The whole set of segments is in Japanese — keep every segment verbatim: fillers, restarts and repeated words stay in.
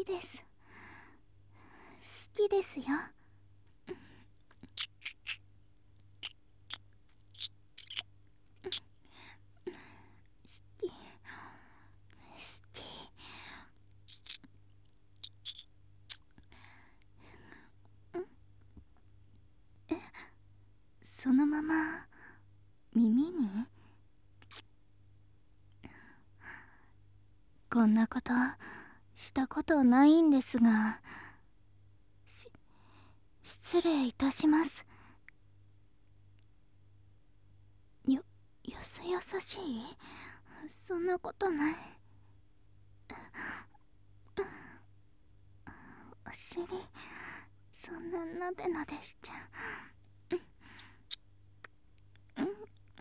です。好きですよ。好き好き。そのまま耳に。こんなことしたことないんですが、し失礼いたします。よよそよそしい？そんなことない。お尻そんななでなでしちゃう。うん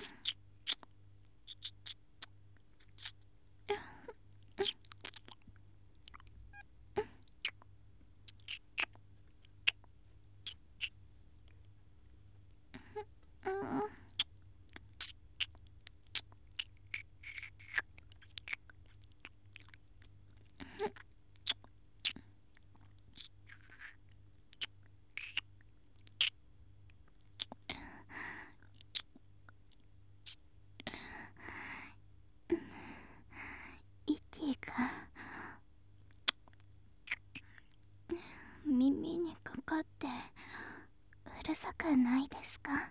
うんうん。息が耳にかかってうるさくないですか？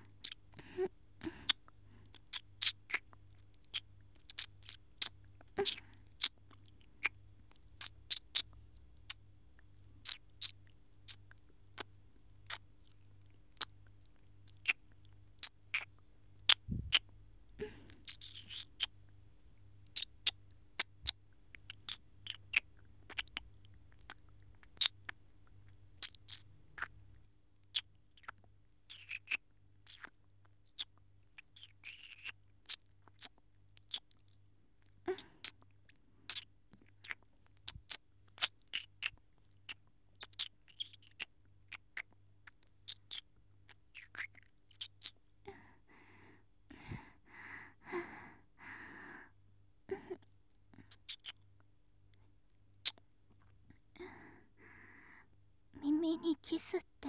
耳にキスって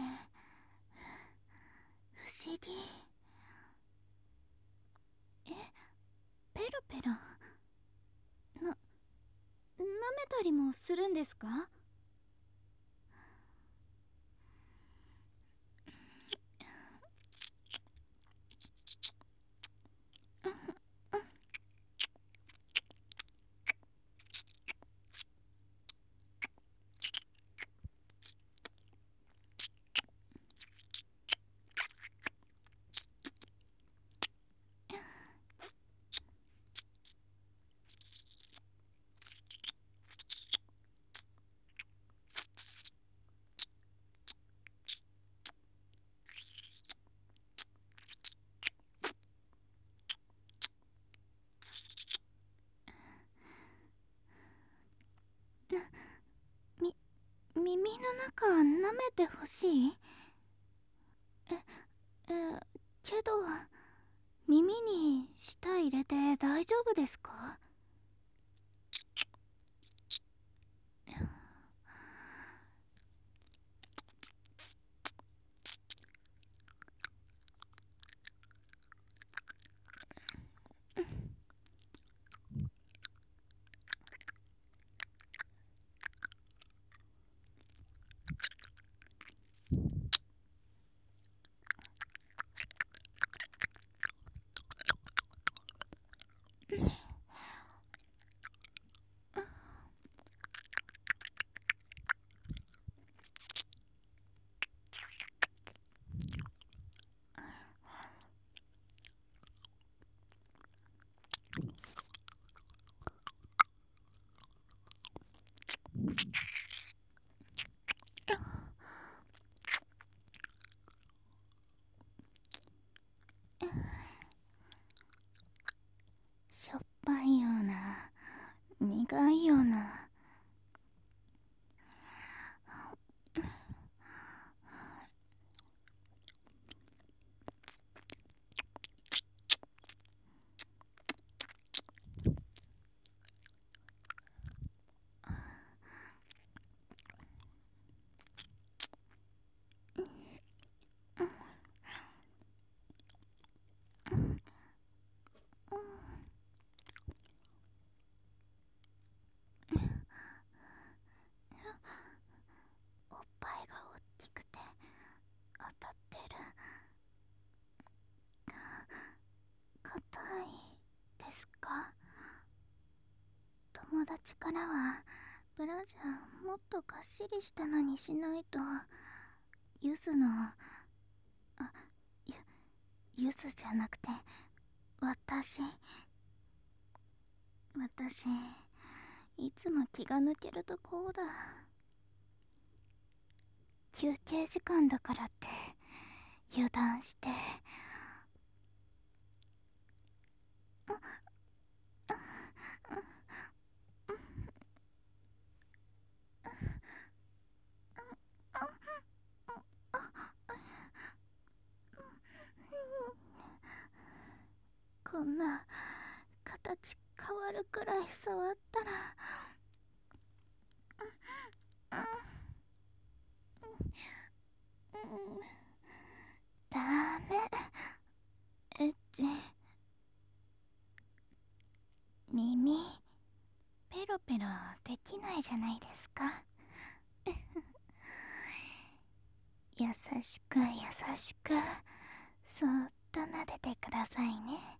不思議。え、ペロペロな、舐めたりもするんですか？み、耳の中舐めてほしい？え、え、けど耳に舌入れて大丈夫ですか？ ですか？友達からはブラジャーもっとがっしりしたのにしないと、ゆずのあゆゆずじゃなくて私私いつも気が抜けるとこうだ。休憩時間だからって油断して。こんな形変わるくらい触ったら、ダメ。エッチ。耳ペロペロできないじゃないですか。優しく優しくそっと撫でてくださいね。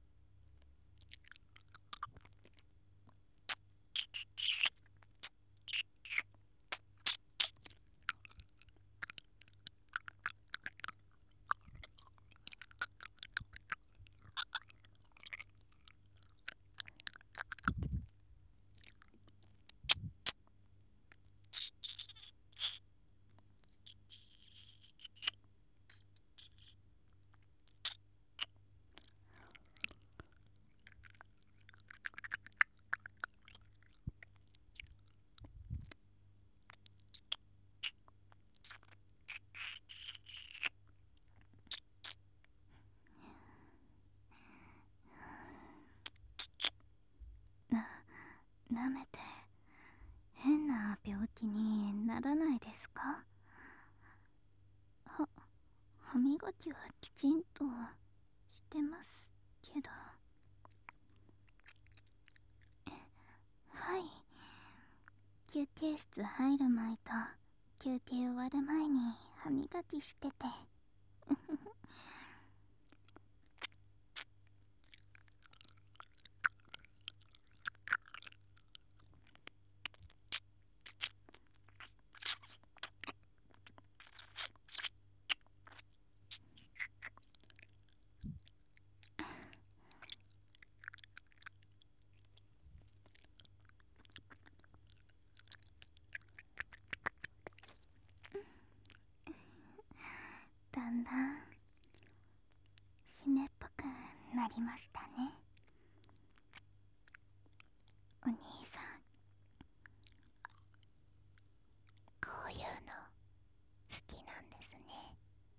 な、舐めて変な病気にならないですか？は、歯磨きはきちんとしてますけど。はい。休憩室入る前と休憩終わる前に歯磨きしてて。だんだん湿っぽくなりましたね。お兄さん、こういうの好きなんですね。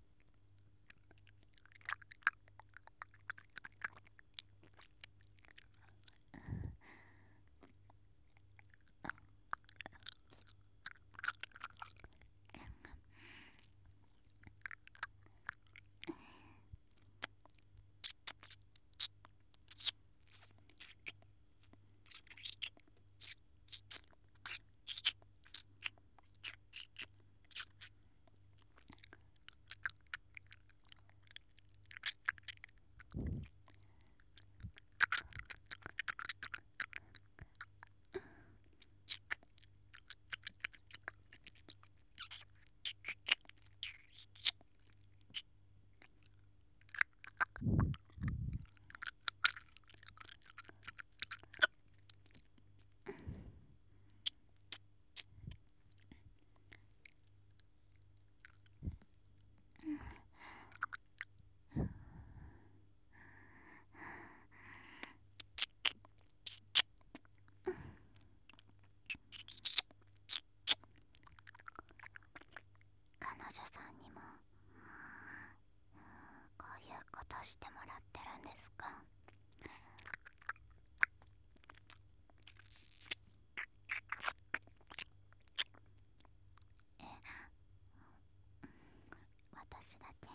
彼女さんにもこういうことしてもらってるんですか？え、私だけ？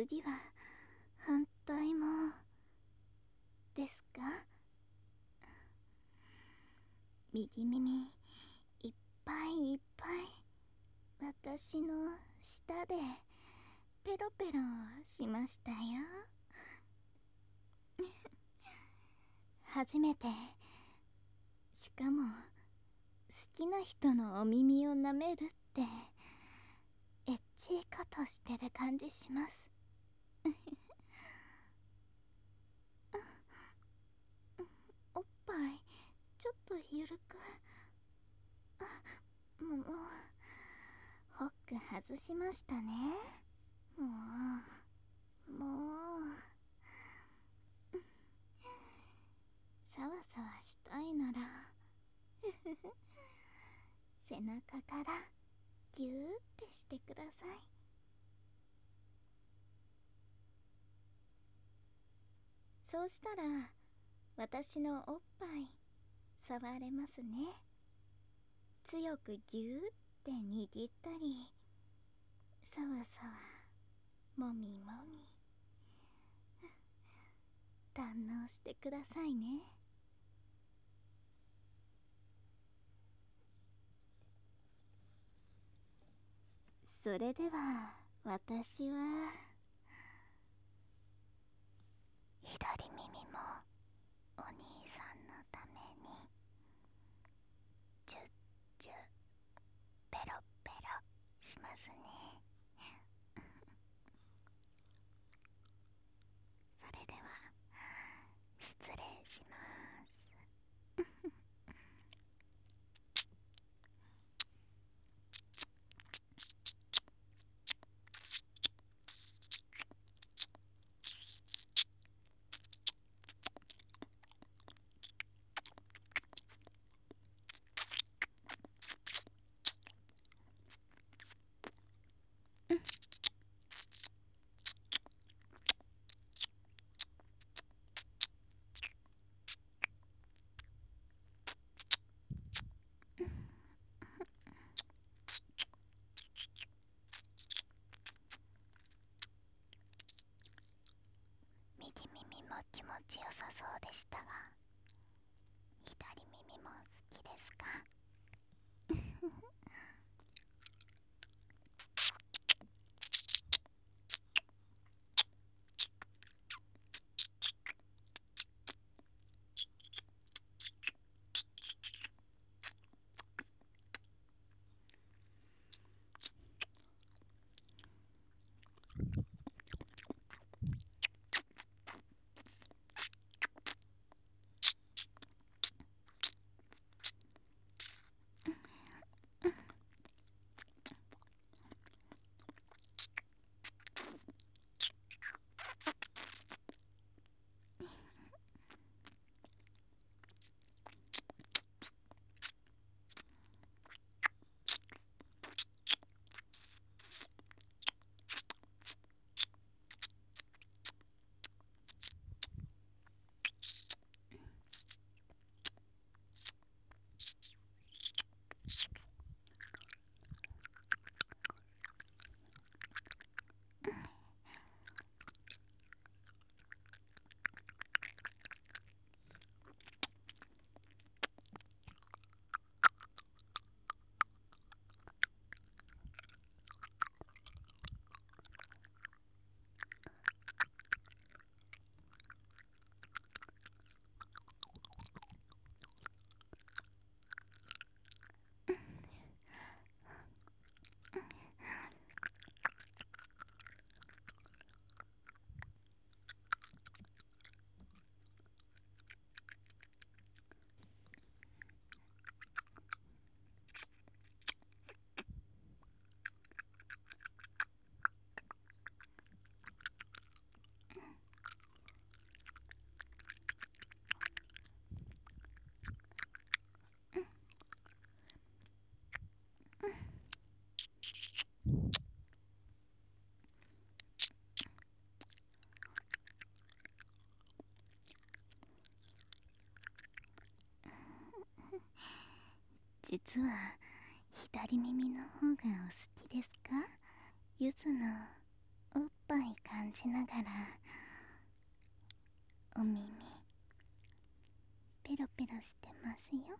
次は反対もですか？右耳いっぱいいっぱい私の舌でペロペロしましたよ。初めて、しかも好きな人のお耳を舐めるってエッチいことしてる感じします。おっぱいちょっとゆるく、あ、もうホック外しましたね。もうもうさわさわしたいなら背中からギューってしてください。そうしたら私のおっぱい触れますね。強くギューって握ったり、さわさわもみもみ堪能してくださいね。それでは私は左耳もお兄さんのためにチュッチュッペロペロしますね。それでは失礼します。右耳も気持ちよさそうでしたが、左耳も好きですか？実は左耳の方がお好きですか？ゆずのおっぱぱい感じながらお耳ペロペロしてますよ。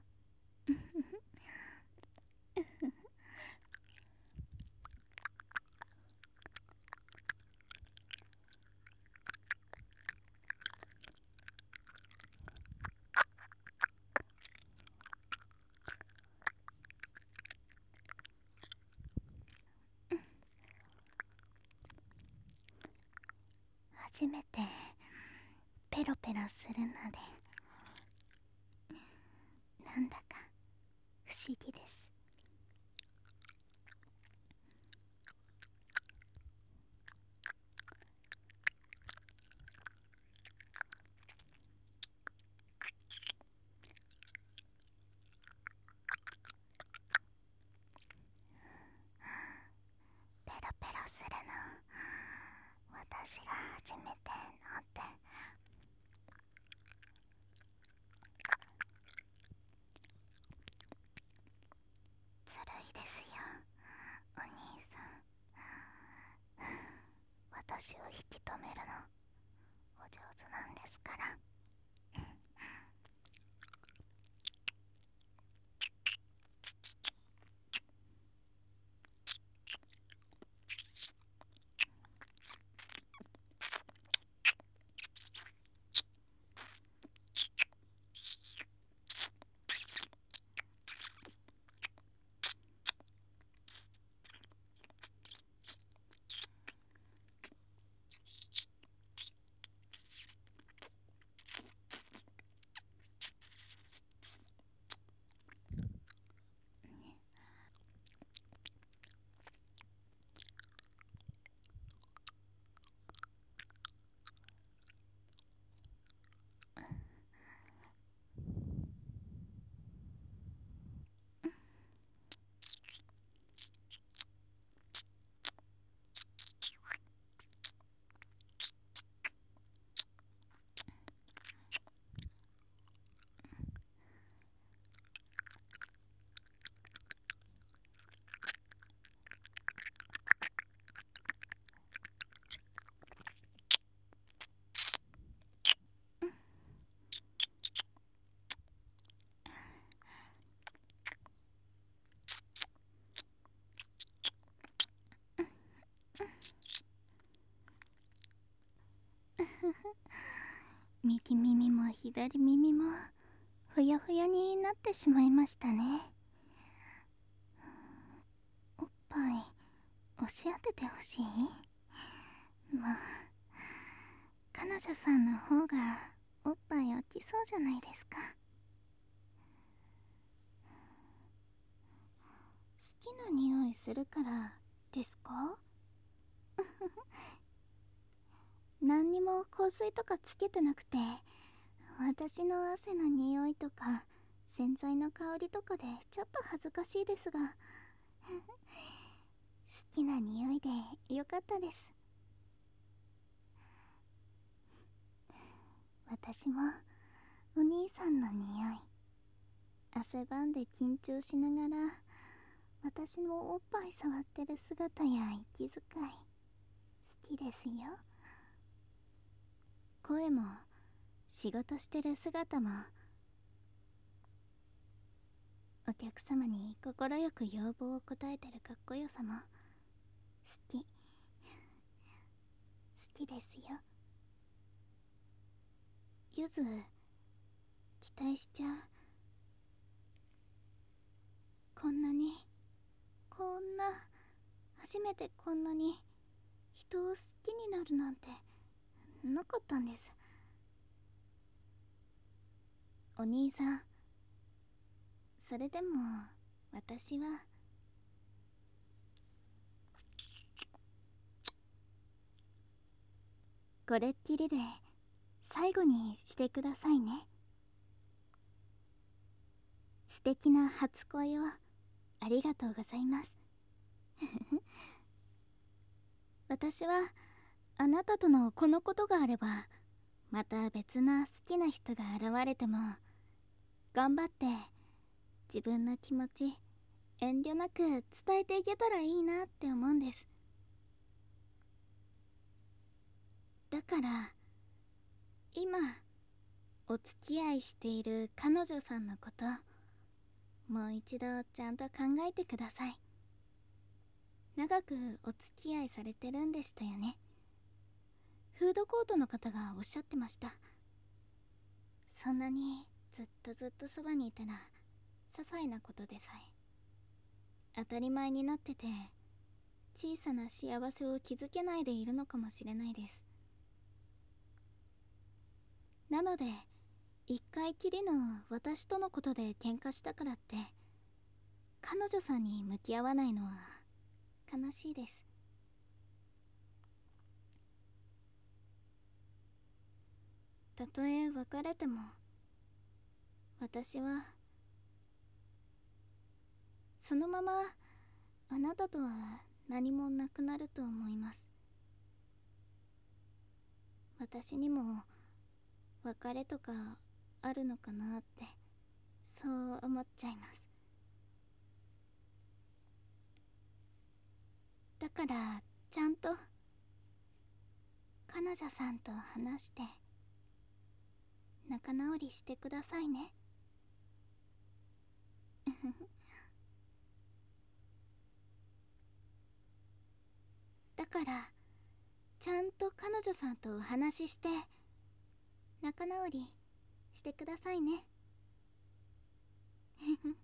初めてペロペロするのでなんだか不思議です。ペロペロするの私が初めてのってずるいですよ、お兄さん。私を引き止めるのお上手なんですから。右耳も左耳もふやふやになってしまいましたね。おっぱい押し当ててほしい？まあ彼女さんの方がおっぱい大きそうじゃないですか。好きな匂いするからですか？何にも香水とかつけてなくて、私の汗の匂いとか洗剤の香りとかでちょっと恥ずかしいですが好きな匂いでよかったです。私もお兄さんの匂い、汗ばんで緊張しながら私のおっぱい触ってる姿や息遣い好きですよ。声も仕事してる姿もお客様に快く要望を答えてるかっこよさも好き好きですよ。ゆず期待しちゃう。こんなにこんな初めてこんなに人を好きになるなんてなかったんです。お兄さん、それでも私はこれっきりで最後にしてくださいね。素敵な初恋をありがとうございます。私はあなたとのこのことがあればまた別な好きな人が現れても頑張って自分の気持ち遠慮なく伝えていけたらいいなって思うんです。 だから今お付き合いしている彼女さんのこともう一度ちゃんと考えてください。長くお付き合いされてるんでしたよね。フードコートの方がおっしゃってました。そんなにずっとずっとそばにいたら些細なことでさえ当たり前になってて、小さな幸せを気づけないでいるのかもしれないです。なので一回きりの私とのことで喧嘩したからって彼女さんに向き合わないのは悲しいです。たとえ別れても私はそのままあなたとは何もなくなると思います。私にも別れとかあるのかなってそう思っちゃいます。だからちゃんと彼女さんと話して仲直りしてくださいね。だからちゃんと彼女さんとお話しして仲直りしてくださいね。